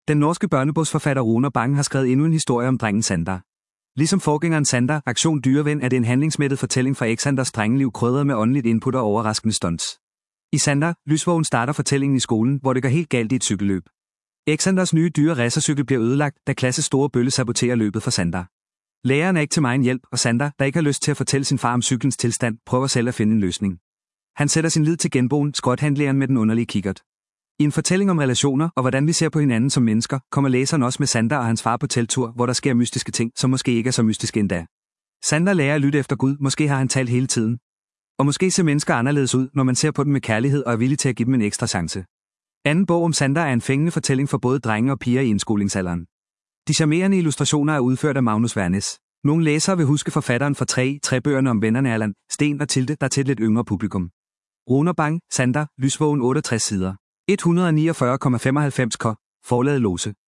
Den norske børnebogsforfatter Runar Bang har skrevet endnu en historie om drengen Sander. Ligesom forgængeren Sander, Aktion Dyreven, er det en handlingsmættet fortælling fra Xanders drengeliv krydret med åndeligt input og overraskende stunts. I Sander, Lysvågen starter fortællingen i skolen, hvor det går helt galt i et cykelløb. Xanders nye dyre racercykel bliver ødelagt, da klasses store bølle saboterer løbet for Sander. Læreren er ikke til megen hjælp, og Sander, der ikke har lyst til at fortælle sin far om cyklens tilstand, prøver selv at finde en løsning. Han sætter sin lid til genboen, skrothandleren med den underlige kikkert. I en fortælling om relationer og hvordan vi ser på hinanden som mennesker, kommer læseren også med Sander og hans far på teltur, hvor der sker mystiske ting, som måske ikke er så mystiske endda. Sander lærer at lytte efter Gud, måske har han talt hele tiden. Og måske ser mennesker anderledes ud, når man ser på dem med kærlighed og er villig til at give dem en ekstra chance. Anden bog om Sander er en fængende fortælling for både drenge og piger i indskolingsalderen. De charmerende illustrationer er udført af Magnus Wernes. Nogle læsere vil huske forfatteren fra 3 bøgerne om vennerne Erland, Sten og Tilde, der til et lidt yngre publikum. Runar Bang, Sander, Lysvågen 68 sider. 149,95 k. Forlaget Lose.